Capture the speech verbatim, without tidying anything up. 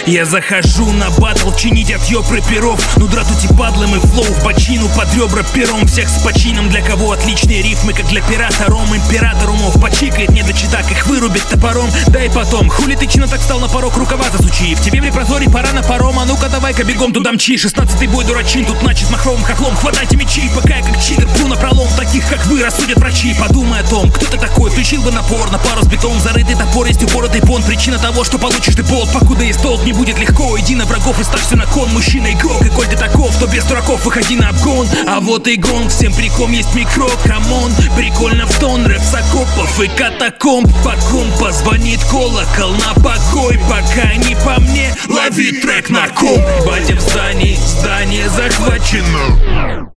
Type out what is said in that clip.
Я захожу на батл, чинить отъёб рэперов. Ну дратути падлом и флоу в бочину под ребра пером. Всех с почином, для кого отличные рифмы, как для пирата ром. Император умов почикает, не дочитак их вырубит топором. Да и потом, хули ты чинно так стал на порог рукава засучив? Тебе в репрозоре пора на паром, а ну-ка давай-ка бегом туда мчи. Шестнадцатый бой дурачин, тут начат махровым хохлом. Хватайте мечи, пока я как читер пру на пролом. Таких как вы рассудят врачи. Подумай о том, кто ты такой, включил бы напор на пару с бетоном. Зарытый топор, есть упоротый пон. Причина того, что получишь ты болт, покуда есть толк, не будет легко. Иди на врагов и ставь все на кон. Мужчина игрок, и коль ты таков, то без дураков выходи на обгон. А вот и гонг, всем приком есть микро, камон. Прикольно в тон, рэп с окопов и катакомб. По ком позвонит колокол на покой. Пока не по мне, лови трек на ком. Батя в здании, здание захвачено.